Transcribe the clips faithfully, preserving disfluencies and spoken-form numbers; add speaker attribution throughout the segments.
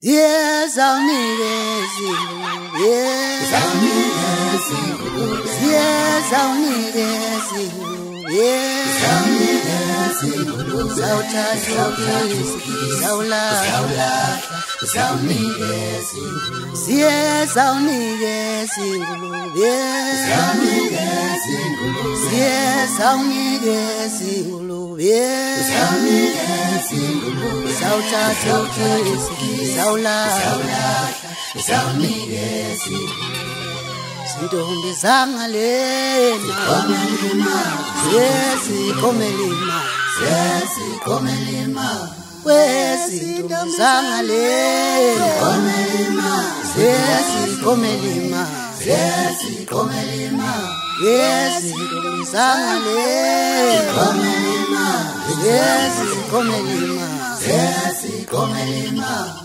Speaker 1: Yes, I'll need it. Yes, I'll need it. Yes, I'll need it. Yes, I'll need it. Sauta, sauta, saula, I'll need it. Yes, I'll need it. Yes, I'll need it. Yes, I'll need it. Yes, I'll need it. Sauta, sauta, saula, I'll need it. Sintombi zangalena, yes, komelima, yes, komelima, yes, sintombi zangalena, yes, komelima, yes, komelima, yes, sintombi zangalena, yes, komelima, yes, komelima.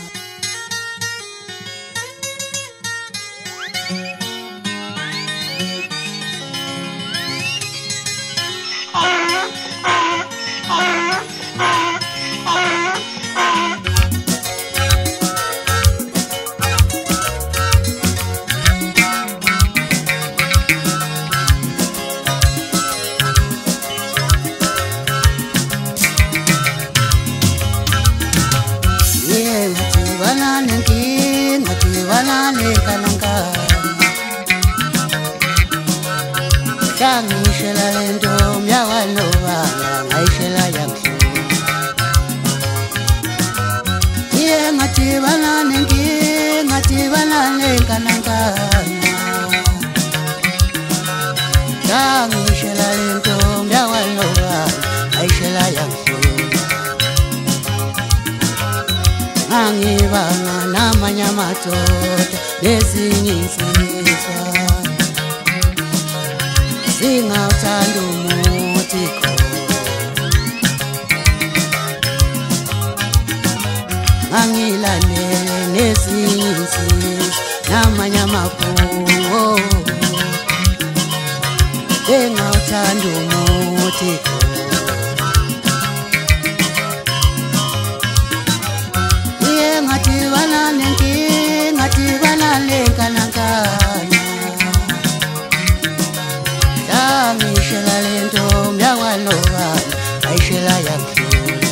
Speaker 1: Ngishela lento myawaloba ngayishela yakho Ye ngathi bana nengi ngathi bana lenkananka Ngishela lento myawaloba ngayishela yakho Angibanga namanyamadoda lezinyisisa Singawuthanda umuthi Angilandele nezinsi namanye amaphupho Singawuthanda umuthi Iye ngathi bana nenkinga ngathi bana lenkanankana Ngishela lento myawaloba ayishela yakho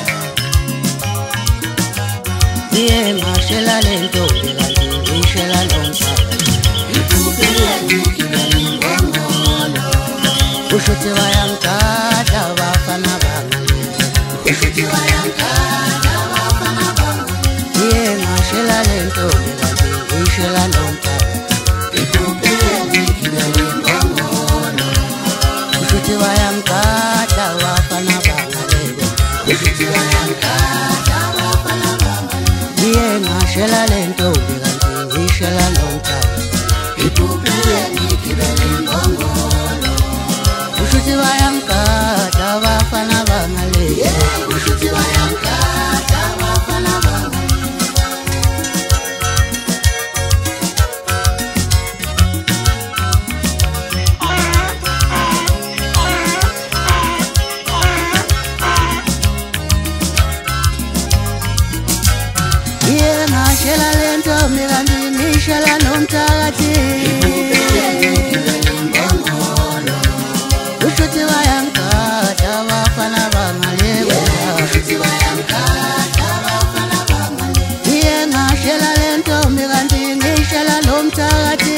Speaker 1: Ye ngashela lento ngishela lonke Itubile ngikibeli ngomolo Ushuthi wayankada bafana bangale Ushuthi wayankada bafana bangale Ye ngashela lento ngishela lonke Itubile ngikibeli Wayankada wafana bangalebe Ushuthi wayankada wafana bangalebe Iye ngashela lento kanti ngishela lonka Itubile ngikibele ngongolo Ushuthi wayankada wafana bangalebe Ushuthi wayankada wafana bangalebe Ngishela lento mirandi ngishela nomthakathi Ushuthi wayankada wafana bangalebe Ushuthi wayankada wafana bangalebe Iye ngashela lento mirandi ngishela nomthakathi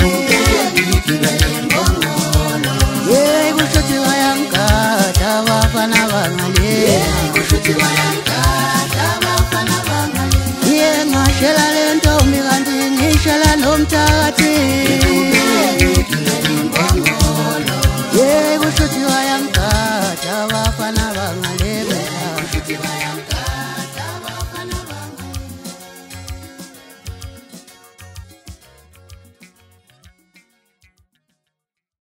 Speaker 1: Ye ushuthi wayankada wafana bangalebe Ushuthi wayankada wafana bangalebe Ye ngashela lento mirandi ngishela nomthakathi